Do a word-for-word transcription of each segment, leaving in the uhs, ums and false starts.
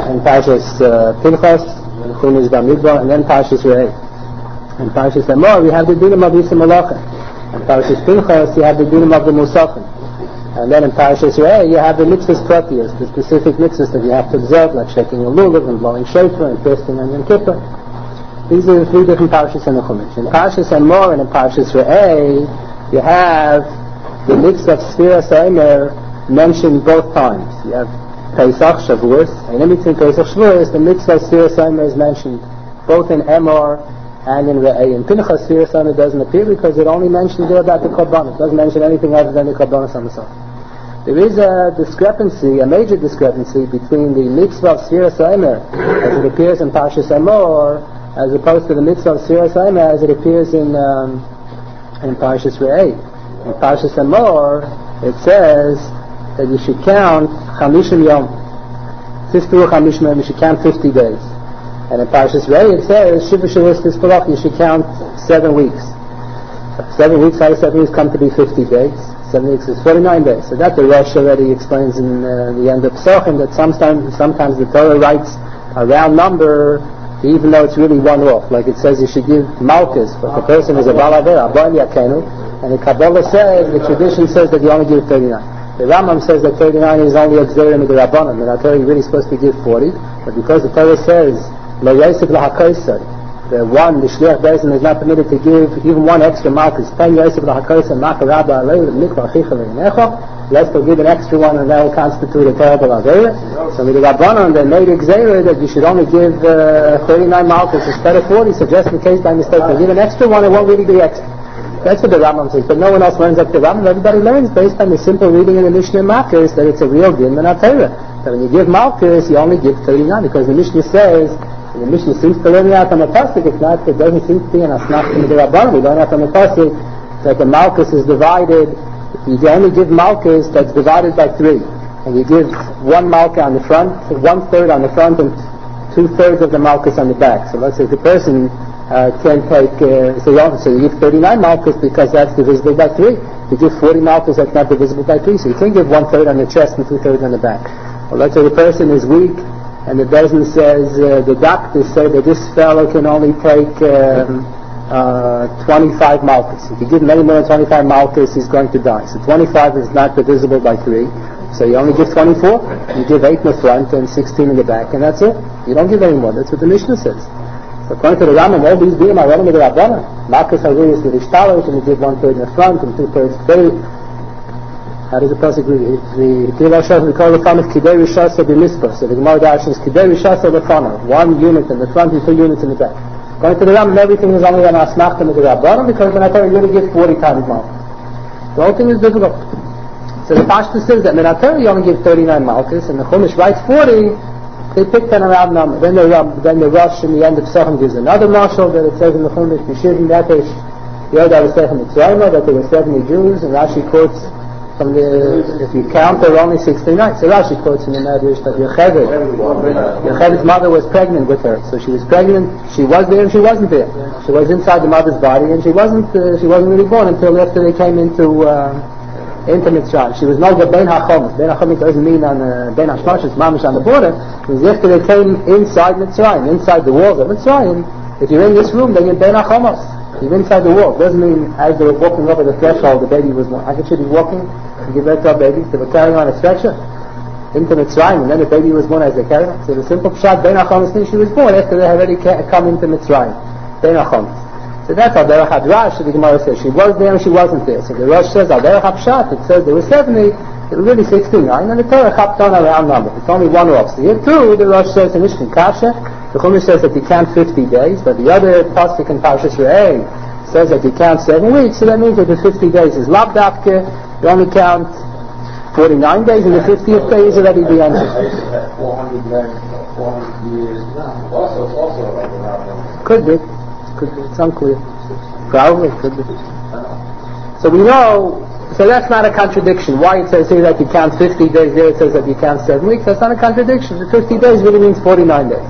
in Parshas uh, Pinchas, Chumash Bamidbar, and then Parshas Re'eh. In Parshas Emor, we have the dinim of Yisem Malachim. In Parshas Pinchas, you have the dinim of the Musafim. And then in Parashas Re'eh, you have the mitzvahs pratios, the specific mitzvahs that you have to observe, like shaking a lulav and blowing shofar and fasting on Yom Kippur. These are the three different parashas in the Chumash. In Parashas Emor and in Parashas Re'eh, you have the mitzvah of Sfiras HaOmer mentioned both times. You have Pesach, Shavuos, and in between Pesach Shavuos, the mitzvah of Sfiras HaOmer is mentioned both in Emor and in Re'eh. In Pinchas, Sfiras HaOmer doesn't appear because it only mentions there about the Korbanos. It doesn't mention anything other than the Korbanos on the side. There is a discrepancy, a major discrepancy between the mitzvah of Sfiras HaOmer as it appears in Parshas Emor as opposed to the mitzvah of Sfiras HaOmer as it appears in um, in Parshas Re'eh. In Parshas Emor, it says that you should count Chamishim Yom. Tisperu Chamishim Yom, you should count fifty days. And in Parshas Re'eh, it says Shiva Shavuos Tisperach, you should count seven weeks. Seven weeks, how do seven weeks come to be fifty days? Seven weeks is forty-nine days. So that the Rosh already explains in uh, the end of Pesachim that sometimes, sometimes the Torah writes a round number even though it's really one off. Like it says you should give Malchus, but the person is a Balaver, a Ba'al Yakenu, and the Kabbalah says, the tradition says that you only give thirty-nine. The Rambam says that thirty-nine is only a Gzerim of the Rabbanim, and I tell you you're really supposed to give forty, but because the Torah says, Lo Yosef L'Hakoisar, the one, the Shliach Beis Din is not permitted to give even one extra Malchus. Ten Yosef L'Hakoisar, Maka Rabba Alei, Mikva Achicha L'Yinecha, let's go give an extra one and that will constitute a terrible Aveira. So with the Rabbanon, they made a Gzeira that you should only give uh, thirty-nine Malchus instead of forty, so just in case by mistake they give an extra one, it won't really be extra. That's what the Rambam says, but no one else learns like the Rambam. Everybody learns based on the simple reading in the Mishnah Malchus that it's a real din and a Torah. So when you give Malchus, you only give thirty-nine because the Mishnah says, and the Mishnah seems to learn out on the pasuk. It's not. It doesn't seem to be an asnach from the Rabbanon. We learn out on the pasuk that the Malchus is divided. You only give Malchus that's divided by three, and you give one Malchus on the front, one third on the front, and two thirds of the Malchus on the back. So let's say the person uh, can take. Uh, so, you so you give thirty-nine Malchus because that's divisible by three. You give forty Malchus, that's not divisible by three. So you can't give one third on the chest and two thirds on the back. Well, let's say the person is weak. And the Bezdin says, uh, the doctors say that this fellow can only take um, uh, twenty-five Malchus. If you give him any more than twenty-five Malchus, he's going to die. So twenty-five is not divisible by three. So you only give twenty-four, you give eight in the front and sixteen in the back, and that's it. You don't give any more. That's what the Mishnah says. So according to the Rambam, all these dinim are running with the Rabbanan. Malchus Haruyas with Ishtalos, and you give one third in the front and two thirds today. How does the pasuk read? The Kidei Rishasa, we call the fun of Kidei Rishasa b'Mispah. So the Gemara Darshan is Kidei Rishasa b'Fana, one unit in the front and two units in the back. According to the Rambam, everything is only on Asmachtam of the Rabbanim because when I tell you, you only give forty times Malchus. The whole thing is difficult. So the Pashto says that when I tell you, you only give thirty-nine Malchus, and the Chumash writes forty, they picked an around number. Then the um, then the Rosh in the end of Pesachim gives another mashal that it says in the Chumash, Mishivim Nefesh Yoda V'Sechem Mitzrayim, that there were seventy Jews, and Rashi quotes from the, if you count, there were only sixty-nine. So Rashi quotes in the Medrash that Yocheved, Yocheved's mother was pregnant with her. So she was pregnant, she was there and she wasn't there. She was inside the mother's body and she wasn't uh, she wasn't really born until after they came into uh, into Mitzrayim. She was no good Ben HaChomis. Ben HaChomis doesn't mean on uh, Ben HaShmash, it's Mamish on the border. It was after they came inside Mitzrayim, inside the walls of Mitzrayim. If you're in this room, then you're Ben HaChomis. You're inside the wall. It doesn't mean as they were walking over the threshold, the baby was born. How could she be walking and give birth to a baby? They were carrying on a stretcher into Mitzrayim, and then the baby was born as they carried on. So the simple pshat, Ben HaChomis means she was born after they had already come into Mitzrayim. Ben HaChomis. So that's Al Derech HaDrash, the Gemara says. She was there and she wasn't there. So the Rosh says Al Derech HaPshat, it says there were seventy, it was really sixty-nine, and the Torah chapped on a round number. It's only one off. So here too, the Rosh says in Mishkan Kasha, the Chumash says that you count fifty days, but the other pasuk in Parshas Re'eh says that you count seven weeks, so that means that the fifty days is Lav Dafke, you only count forty-nine days, and the fiftieth day is already the end. Could be. Could be. It's unclear. Probably. Could be. So we know, so that's not a contradiction. Why it says here that you count fifty days, there it says that you count seven weeks, that's not a contradiction. The fifty days really means forty-nine days.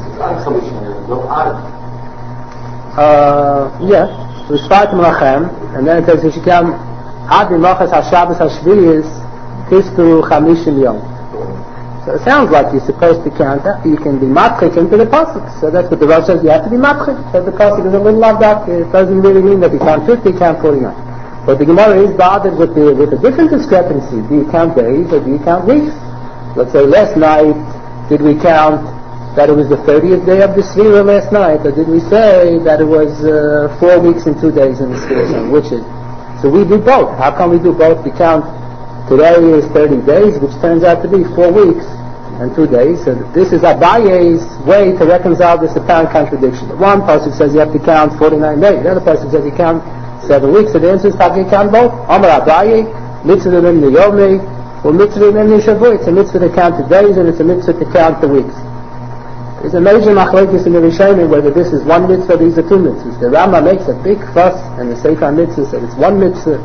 Uh, yeah. And then it says, if you count Ad Machas HaShabbos HaShviyis Tisperu Chamishim Yom. So it sounds like you're supposed to count that. You can be matchik into the pasuk. So that's what the Rosh says. You have to be matchik. So the pasuk is a little like that. It doesn't really mean that you count fifty, you count forty-nine. But the Gemara is bothered with the with a different discrepancy. Do you count days or do you count weeks? Let's say last night, did we count that it was the thirtieth day of the Sefira last night, or did we say that it was uh, four weeks and two days in the Sefira? Which is? So we do both. How come we do both? We count today is thirty days, which turns out to be four weeks and two days. So this is Abaye's way to reconcile this apparent contradiction. The one pasuk says you have to count forty-nine days. The other pasuk says you count seven weeks. So the answer is how can you count both? Amar Abaye, mitzvah in the yomi, or mitzvah in the shavu. It's a mitzvah to count the days, and it's a mitzvah to count the weeks. There's a major machlokes in the Rishonim whether this is one mitzvah, these are two mitzvahs. The Rambam makes a big fuss, and the Sefer Mitzvah said it's one mitzvah,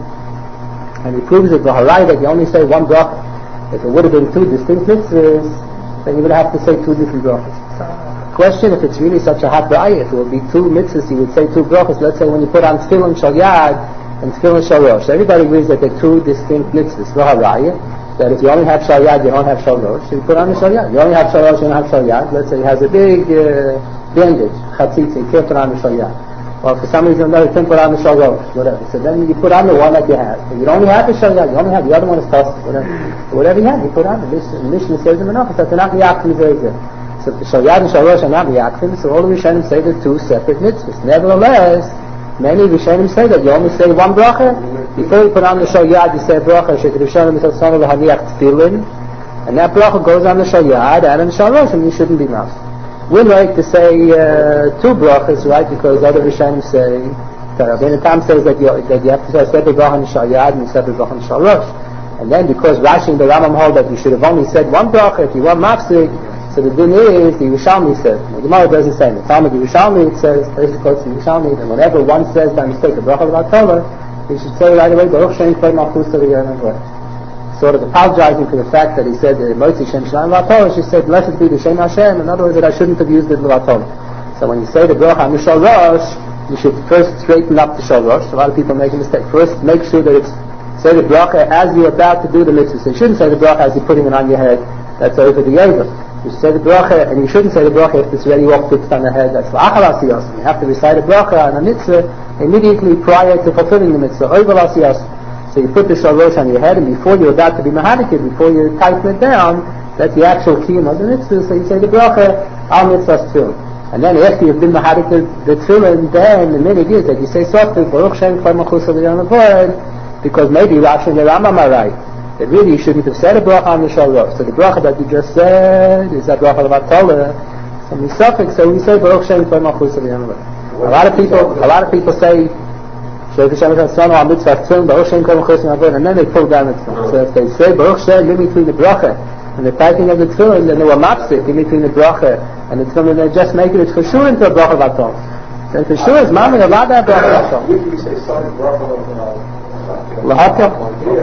and he proves it v'harai that you only say one bracha. If it would have been two distinct mitzvahs, then you would have to say two different brachas. So, question if it's really such a hot raya, if it would be two mitzvahs, you would say two brachas. Let's say when you put on tefillin shal yad and tefillin shal rosh, everybody agrees that they're two distinct mitzvahs. V'haraya, that if you only have shal yad, you don't have shal rosh. So you put on the shal yad. You only have shal rosh, you don't have shal yad. Let's say he has a big uh, bandage, chatzitza, you can't put on the shal yad. Or for some reason or another, you can't put on the shal rosh, whatever. So then you put on the one that you have. If you only have the shal yad, you only have the other one is tossed, whatever. Whatever you have, you put on. The Mishnah says in the Menachos that they're not miyakfim very good. So the shal yad and shal rosh are not miyakfim, so all the Rishonim say they're two separate mitzvahs. Nevertheless, many Rishonim say that you only say one bracha. Before you put on the shal yad, you say a bracha, shekid Rishonim mitzvah l'haniach tefillin, and that bracha goes on the shal yad and on the shal rosh, and you shouldn't be mouth. We like to say uh, two brachas, right? Because other Rishonim say, Rabbeinu Tam says that you, that you have to say a separate bracha on the shal yad and a separate bracha on the shal rosh. And then because Rashi and the Rambam hold that you should have only said one bracha if you want mafsik, so the din is the Yerushalmi says. The Gemara doesn't say. In the Talmud Yerushalmi it says, basically quotes the Yerushalmi, that whenever one says by mistake a bracha of Torah, you should say right away Baruch Shem Kvei Malchus Torah. Sort of apologizing for the fact that he said Motzi Shem Shalaim Torah, she said blessed be the Shem Hashem. In other words, that I shouldn't have used it Torah. So when you say the bracha on the shal rosh, you should first straighten up the shal rosh. A lot of people make a mistake. First, make sure that it's say the bracha as you're about to do the mitzvah. So you shouldn't say the bracha as you're putting it on your head. That's over the yoga. You say the bracha, and you shouldn't say the bracha if it's already all fixed on the head. That's l'achal asiyos. You have to recite a bracha on a mitzvah immediately prior to fulfilling the mitzvah. Over asiyos. So you put the shal rosh on your head, and before you're about to be mahadikid, before you tighten it down, that's the actual kiyum of the mitzvah. So you say the bracha al mitzvah's tefillin. And then after you've been mahadikid the tefillin, then the minute is that you say softly Baruch Shem Kvei Malchus Torah, because maybe Rashi and the Rambam are right. That really you shouldn't have said a bracha on the shal rosh. So the bracha that you just said is that bracha of Torah. So we suffix, so we say Baruch Shem Kvei Malchus Torah. A lot of people, a lot of people say Baruch Shem Kvei Mitzvah Tefillin, Baruch Shem Kvei Malchus Torah, and then they pull down the tefillin. So if they say Baruch Shem in between the bracha and the typing of the tefillin, then they were mapsik in between the bracha and the tefillin, they're just making it for sure into a bracha of Torah. And for sure is mami allowed to have bracha of Torah. When you say son bracha of Lahaka?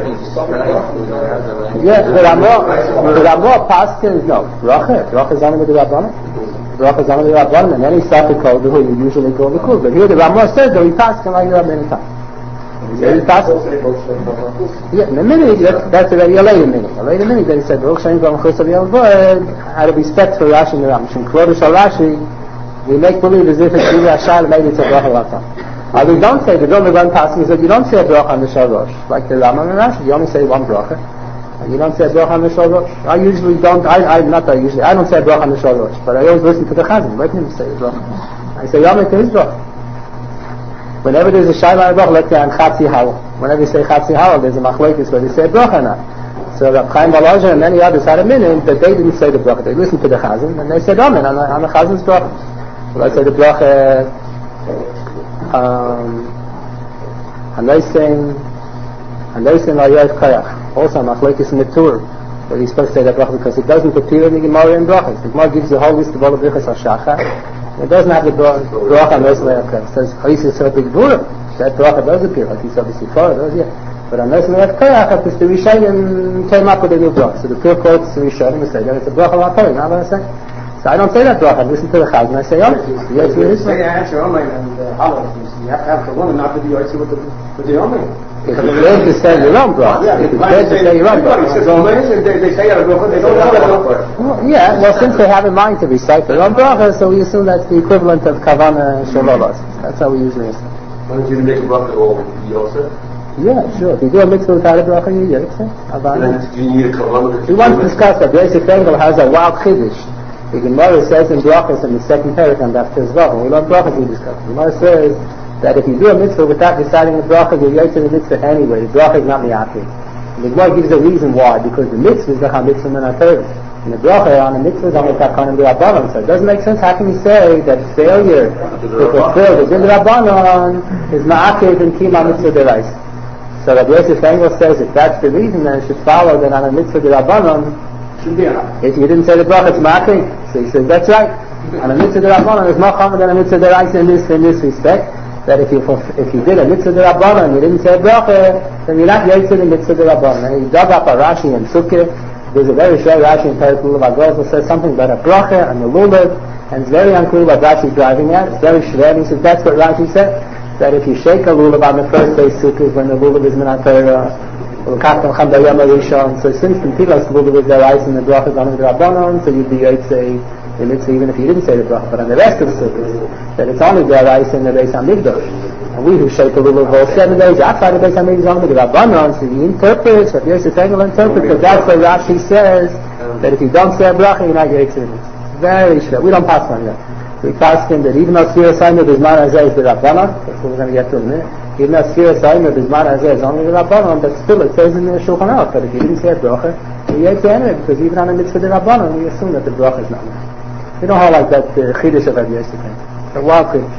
Yeah, the Ramah, the Ramah Paskin, no, bracha, bracha is only with the Rabbanim. Bracha is only with the Rabbanim, and any Safek called who you usually call the Kul. But here the Ramah says that we Paskin like the Rabbanim time. He Paskin. Yeah, in a minute, that's, that's already a later minute. A later minute, then he said, Baruch Shem Kvei Malchus Torah, out of respect for Rashi and the Rambam. From Klodesh al Rashi, we make believe as if it's really a shal made it to bracha of Uh, we don't say, the Vilna Gaon passage is that you don't say a bracha on the shal rosh. Like the Rambam and Rashi, you only say one bracha. And you don't say a bracha on the shal rosh. I usually don't, I, I, not that usually, I don't say a bracha on the shal rosh, but I always listen to the Chazan, let him say a bracha. I say, Yom to his bracha. Whenever there's a shayla on a bracha, let's say on Chatzi Hawel. Whenever you say Chatzi Hawel, there's a machlokes whether you say a bracha or not. So Rab Chaim Volozhin and many others had a minute that they didn't say the bracha. They listened to the Chazan, and they said Amen on the, on the Chazan's bracha. So let's say the bracha, um, Hanoisin, Hanoisin Layof Kayach. Also, Machlokes Metur, where he's supposed to say that bracha because it doesn't appear in the Gemara in brachas. The Gemara gives the whole list of all the brachas al-Shachar. It doesn't have the bracha Hanoisin Layof Kayach. It says Haisis Rabbi Gvura. That bracha does appear, like he said the Sifar, does yeah. But Hanoisin Layof Kayach, because the Rishonim came up with a new bracha. So the pure quotes the Rishonim and say that it's a bracha al-Torah. Now what I say? So I don't say that bracha. I listen to the chazan and I say, oh, yes, it is. Say answer Omer and Halal. You have to have the woman not to be yoitzi with the with the Omer. If it's good to say your own bracha, Yeah, if it's good to say your own everybody says bracha. Omer, and they, they say it a bracha, they don't know that bracha. Well, yeah, well, since they have in mind to recite their own bracha, so we assume that's the equivalent of kavana shalolos. That's how we usually assume. Why don't you make a bracha all Yosef? Yeah, sure. If you do a mitzvah without a bracha, you get it. And then do you need a kavanah? We want to discuss that Yosef Engel has a wild chiddush. The Gemara says in brachas in the second paragraph after Zvach, when we learn brachas we discuss. The Gemara says that if you do a mitzvah without reciting the bracha, you're yotze the mitzvah anyway. The bracha is not miyakid. The Gemara gives a reason why, because the mitzvah is the mitzvah min ha-Torah. And the bracha on the mitzvah is only takanim d'Rabbanan. So it doesn't make sense. How can you say that failure to fulfill the din d'Rabbanan is ma'akid and kima mitzvah d'Oraisa? So Rabbi Yosef Engel says if that's the reason, then it should follow that on a mitzvah d'Rabbanan, if you didn't say the bracha, it's ma'akid. So he says that's right. On a mitzvah d'Rabbanan, it's more common than a mitzvah d'Oraisa in this in this respect. That if you if you did a mitzvah d'Rabbanan and you didn't say a bracha, then you're not yotze the mitzvah d'Rabbanan. And he dug up a Rashi and Sukkah. There's a very short Rashi in Perek Lulav Agos that says something about a bracha and the lulav, and it's very unclear what Rashi's driving at. It's very shver. He says that's what Rashi said. That if you shake a lulav on the first day Sukkah when the lulav is min ha-Torah, so since the Tilas lulav is their and the bracha is on the Rabbanon, so you'd be yotze the mitzvah even if you didn't say the bracha. But on the rest of the Sukkahs, that it's only their in the Beis HaMikdash. And we who shake a lulav all seven days outside the Beis HaMikdash is only the Rabbanon. So he interprets, what Yosef Engel interprets, that that's what Rashi says, that if you don't say a bracha, you're not yotze the mitzvah. Very short. We don't pass on that. We pass him that even though Sfira Saimah Bizman Hazeh is the Rabbanon, that's what we're going to get to in a minute, even though Sfira Saimah Bizman Hazeh is only the Rabbanon, but still it says in the Shulchan Aruch that if you didn't say a bracha, you're yotze anyway, because even on a mitzvah the Rabbanon, we assume that the bracha is not there. We don't hold like that uh, chiddush of Rabbi Yosef. It's a wild chiddush.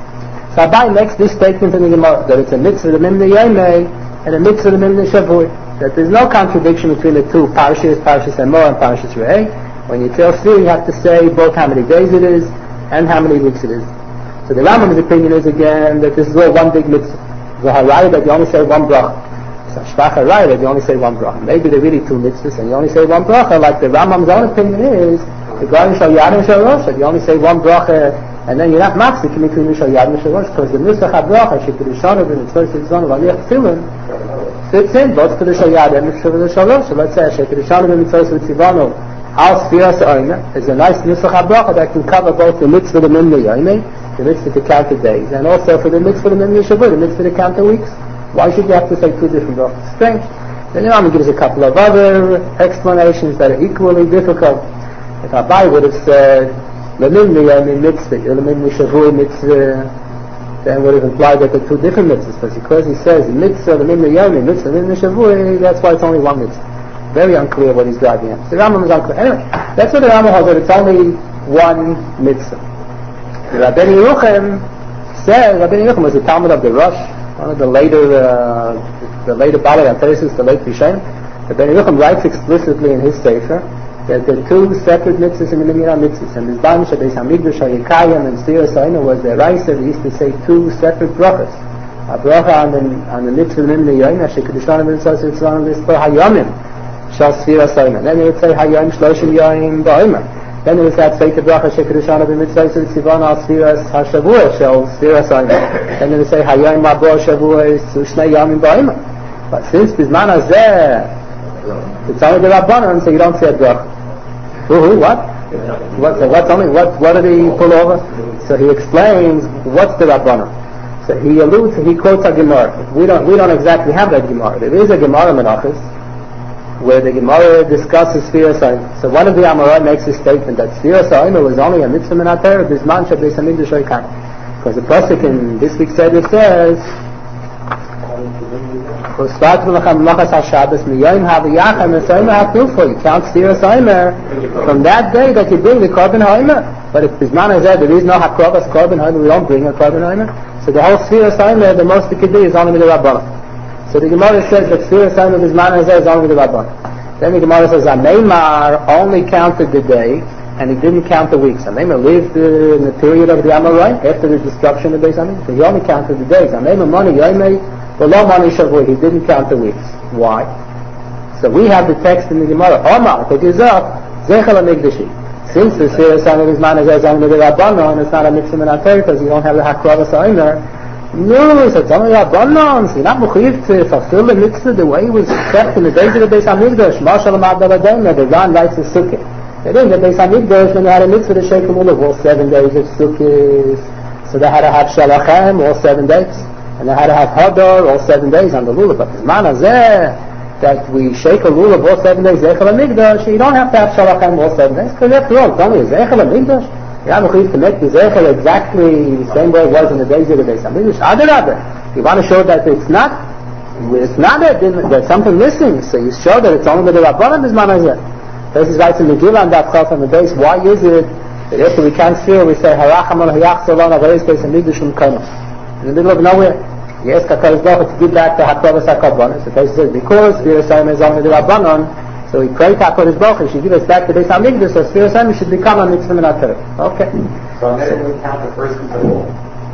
So Abai makes this statement in the Gemara, that it's a mitzvah the Mimnei Yomei and a mitzvah the Mimnei Shavui, that there's no contradiction between the two, Parashas, Parashas Emor and Parashas Re'eh. When you tell Sfira, you have to say both how many days it is and how many weeks it is. So the Rambam's opinion is again that this is all one big mitzvah. The Harayah that you only say one bracha. So Shvach Harayah that you only say one bracha. Maybe they're really two mitzvahs and you only say one bracha, like the Rambam's own opinion is, the Garden Shal Yad and Shal Rosh, you only say one bracha, and then you're not mafsik in between Shal Yad and Shal Rosh, because the Nusach HaBracha, Shekirishanu v'Mitzvah Sitzon v'Aliach Tefillin, fits in both to the Shal Yad and the Shal Rosh. So let's say Shekirishanu v'Mitzvah Sitzon Al Sfiras Oimeh is a nice Nusach HaBracha that can cover both the mitzvah the Mimnei Yomei, the mitzvah to count the days, and also for the mitzvah the Mimnei Shavuot, the mitzvah to count the weeks. Why should you have to say two different brachas? Strange. Then the Rambam gives a couple of other explanations that are equally difficult. If Abai would have said L'mimnei Yomei mitzvah, L'mimnei Shavuot mitzvah, then would have implied that they're two different mitzvahs. But because he says mitzvah L'mimnei Yomei, mitzvah L'mimnei Shavuot, that's why it's only one mitzvah. Very unclear what he's driving at. The Rambam is unclear. Anyway, that's what the Rambam holds, that it's only one mitzvah. The Rabbeinu Yerucham said, Rabbeinu Yerucham was the Talmud of the Rosh, one of the later, uh, the later Balei HaTesis, the late Rishonim. Rabbeinu Yerucham writes explicitly in his Sefer that there are two separate mitzvahs in the Minyan mitzvahs, and Mizban Shabeis HaMikdash HaYikayim and Sfira Saina was the Raisa. They used to say two separate brachas. A bracha on the on the mitzvah Mimnei Yomei, Shekirishanu v'Mitzvah Sitzon v'Mitzvah Hayomim Shal Sfira Saina. Then they would say Hayom Shloshim Yomim Ba'omer. Then they would say Tzeit bracha Shekirishanu v'Mitzvah Sitzon Al Sfiras HaShavuot Shal Sfira Saina. Then they would say Hayom Mabor Shavuot Shnei Yomim Ba'omer. But since Bizman Hazeh it's only the Rabbanon, so you don't say a bracha. Who? What? What? So what's only what? What did he pull over? So he explains what's the Rabbanon. So he alludes, he quotes a Gemara. We don't, we don't exactly have that Gemara. There is a Gemara Menachos where the Gemara discusses Sfira Saima. So one of the Amorai makes a statement that Sfira Saima was only a mitzvah min ha-Torah bisman shabeis hamikdash hoikam. Because the pasuk in this week's Seder says, you count Sfira Saima from that day that you bring the Korban Haomer. But if Bisman Hazeh there is no Hakrovas Korban Haomer, we don't bring a Korban Haomer. So the whole Sfira Saima, the most it could do is only with the Rabbanon. So the Gemara says that Sfira Saima Bisman Hazeh is only with the Rabbanon. Then the Gemara says Ameimar only counted the day and he didn't count the weeks. Ameimar lived uh, in the period of the Amorai after the destruction of Beis Hamikdash. So he only counted the days. Ameimar Mani Yomei V'lo Mani Shavuot. He didn't count the weeks. Why? So we have the text in the Gemara. Omar, the Gezah, Zechel HaMikdashi. since the Sfira Samer is man is only the Rabbanon, and it's not a mitzvah min HaTorah because you don't have the Hakravas Omer. No, so it's only Rabbanon, so you're not mechuyev to fulfill the mitzvah the way it was kept in the days of the Beis HaMikdash. Mashal Ma'adal Adonai, the Ran writes the Sukkah. They didn't get Beis HaMikdash when they had a mitzvah to shake the lulav all seven days of Sukkot. So they had to have Shalachem all seven days. And they had to have Hadar all seven days on the lulav. But the man hazeh, that we shake a lulav all seven days, Zechel HaMikdash, you don't have to have Shalachem all seven days, because after all, it's only Zechel HaMikdash. You have to make the Zechel exactly the same way it was in the days of the Beis HaMikdash. Adarabah, you want to show that it's not, it's not that there's something missing, so you show that it's only with the Rabbanim is man hazeh. This is right in the Megillah on that Chaf on the base. Why is it that after we can't feel, we say Harachamon Hayachzolon Avaris Beis HaMikdash Umkano in the middle of nowhere? He asked HaKadosh Baruch Hu to give back the Hakravas HaKarbonos. The Torah says because Sfira Samer is only the Rabbanon, so we pray to HaKadosh Baruch Hu he should give us back the Beis HaMikdash, so Sfira Samer should become a mitzvah min HaTorah. Okay. So I never would count the first week at all.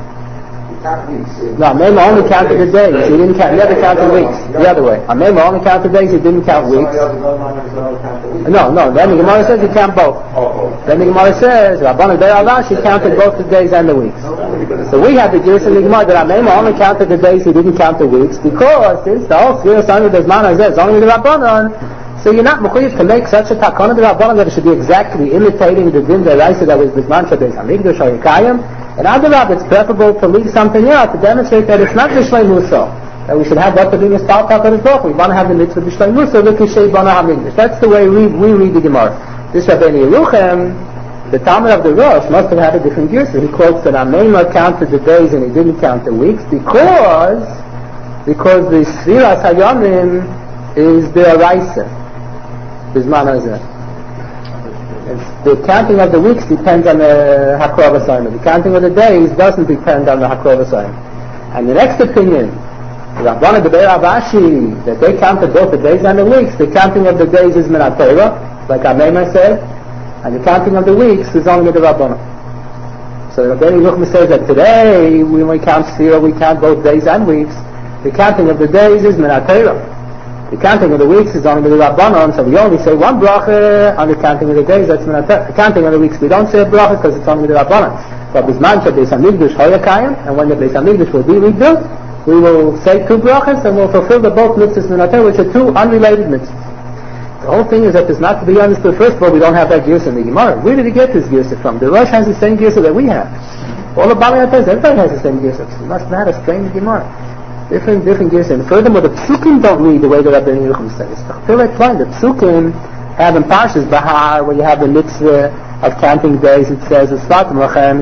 No, Mema only counted the days. He didn't count. He never counted weeks. The other way. Mema only counted days. He didn't count weeks. No, no. Then the Gemara says he count both. Then the Gemara says Rabbanan Beit Rashi counted both the days and the weeks. So we have the Jewish in the Gemara that Mema only counted the days. He didn't count the weeks because since the whole Sfira Samer does man hazeh only the Rabbanan. So you're not mechuyev to make such a takana the Rabbanan that it should be exactly imitating the din deraisa that was Bisman Beis HaMikdash or Yekayim. And Adarab, it's preferable to leave something out to demonstrate that it's not Bishlei Musa. That we should have what to be Mistal HaKadosh Baruch Hu. We want to have the mitzvah Bishlei Musa, look Yishei Bana HaMikdash. That's the way we, we read the Gemara. This Rabbeinu Yeruchem, the Talmud of the Rosh, must have had a different gear. So he quotes that Amema counted the days and he didn't count the weeks because because the Sfiras Hayamim is the Araisa. Bisman hazeh. The counting of the weeks depends on the Hakravas Omer. The counting of the days doesn't depend on the Hakravas Omer. And the next opinion, the Rabbanan Beit Rashi, that they counted both the days and the weeks. The counting of the days is min HaTorah, like Amema said, and the counting of the weeks is only with the Rabbanan. So Rabbeinu Yerucham says that today, when we count Sfira, we count both days and weeks. The counting of the days is min HaTorah. The counting of the weeks is only with the Rabbanon, so we only say one bracha on the counting of the days. That's min HaTorah. The counting of the weeks we don't say a bracha because it's only with the Rabbanon. But Bisman Beis HaMikdash Hoyakayim, and when the Beis HaMikdash will be rebuilt, we will say two brachas and we'll fulfill the both mitzvahs min HaTorah, which are two unrelated mitzvahs. The whole thing is that it's not to be understood. First of all, we don't have that girsa in the Gemara. Where did he get this girsa from? The Rosh has the same girsa that we have. All the Bali HaTorah, everybody has the same girsa. So we must not have a strange Gemara. Different, different gears. And furthermore, the Psukim don't read the way that Rabbeinu Yerucham says. The Psukim have in Parshas Bahar, where you have the mitzvah of counting days, it says, from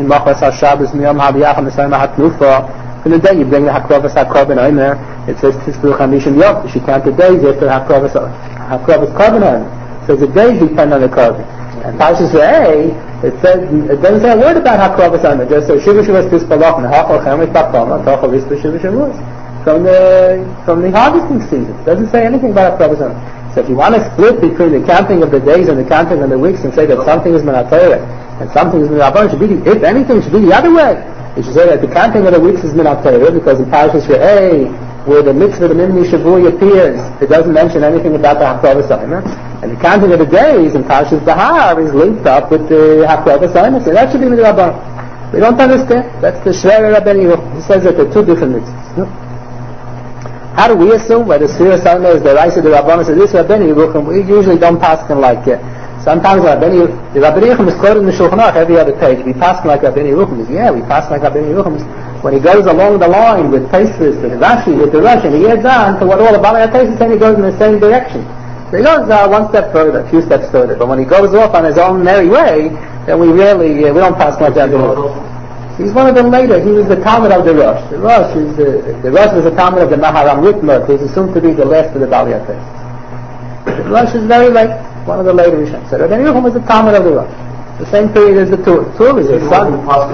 the day you bring the Hakravas HaKarban in there, it says, you should count the days after the Hakravas HaKarban. So the days depend on the Karban. And Parshas Re'eh, it says, it doesn't say a word about Hakravas HaKarban. It just says, Shiva Shivas Tispalach, and Hachal Chemet Bakama, Tachal Vispa Shiva Shavus. From the from the harvesting season. It doesn't say anything about Hakravas HaKarban. So if you want to split between the counting of the days and the counting of the weeks and say that something is min HaTorah and something is min HaRabbanan, should be, if anything, it should be the other way. You should say that the counting of the weeks is min HaTorah because in Parashas Re'eh, where the mitzvah the Mimni Shavui appears, it doesn't mention anything about the Hakravas HaKarban. And the counting of the days in Parashas Bahar is linked up with the Hakravas HaKarban. So that should be min HaRabbanan. We don't understand. That's the Shver Rabbeinu Yerucham. He says that they're two different mitzvahs. No? How do we assume whether Sfira Samer is the Raisa the Rabbanan? So this Rabbeinu Yerucham, we usually don't pass them like it. Sometimes Rabbeinu, the Rabbeinu Yerucham is quoted in the Shulchan Aruch every other page. We pass like Rabbeinu Yerucham. Yeah, we pass like Rabbeinu Yerucham. When he goes along the line with Tosfos, with Rashi, with the Rosh, and he adds on to what all the Bali HaTorah is saying, he goes in the same direction. So he goes uh, one step further, a few steps further. But when he goes off on his own merry way, then we really, uh, we don't pass like Rabbeinu Yerucham. He's one of them later. He was the Talmud of the Rosh. The Rosh is the, the Rosh was the Talmud of the Maharam Ritmer, who's assumed to be the last of the Bali HaTorah. The Rosh is very late, one of the later Rishonim. So Rabbeinu Yerucham was the Talmud of the Rosh. The same period as the Tur. Tur is his son.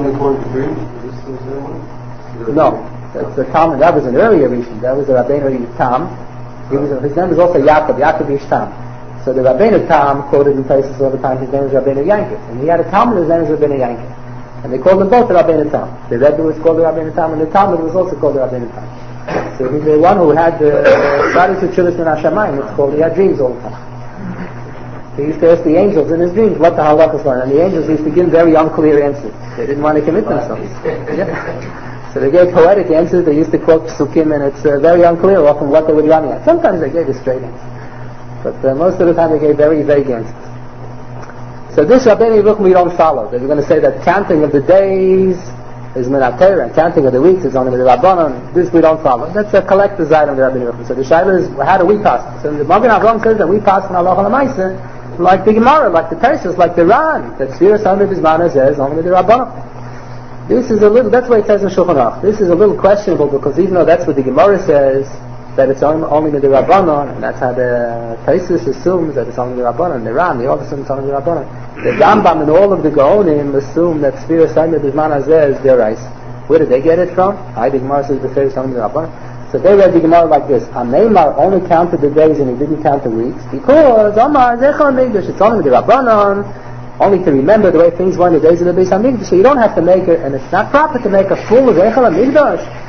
No, that's the Talmud. That was an earlier Rishon. That was the Rabbeinu Tam. He was, his name was also Yaakov, Yaakov Ish Tam. So the Rabbeinu Tam quoted in places all the time. His name was Rabbeinu Yankov, and he had a Talmud. His name was Rabbeinu Yankov. And they called them both the Rabbeinu Tam. The Rebbe was called the Rabbeinu Tam, and the Talmud was also called the Rabbeinu Tam. So he's the one who had the Shadis of Chuvas Min HaShamayim. It's called, he had dreams all the time. He used to ask the angels in his dreams what the halachas were, and the angels used to give very unclear answers. They didn't want to commit themselves. Yeah. So they gave poetic answers. They used to quote psukim, and it's uh, very unclear often what they were running at. Sometimes they gave a straight answer, but uh, most of the time they gave very vague answers. So this Rabbeinu Yerucham we don't follow. They're going to say that counting of the days is Minat Torah, and counting of the weeks is only the Rabbanon. This we don't follow. That's a collector's item of the Rabbeinu Yerucham. So the shaila is, how do we pass? So the Magen Avraham says that we pass in Allah L'Maaseh like the Gemara, like the Taisus, like the Ran, that Sfira Sameh Bizmana says only the Rabbanon. This is a little, that's why it says in Shulchan Aruch. This is a little questionable, because even though that's what the Gemara says, that it's only, only the Rabbanon, and that's how the Taisus assumes that it's only the Rabbanon, the Ran, the other assume it's only the Rabbanon. The Rambam and all of the Gaonim assume that Sfira Sameh Bizmana says their rice. Where did they get it from? I the Gemara says the Sfira Sameh the Rabbanon. So they read the Gemara like this: Ameimar only counted the days and he didn't count the weeks, because Omar Zechon Migdash, it's only the Rabbanon, only to remember the way things were in the days of the Beis Hamikdash. So you don't have to make it, and it's not proper to make a full Zechon Migdash.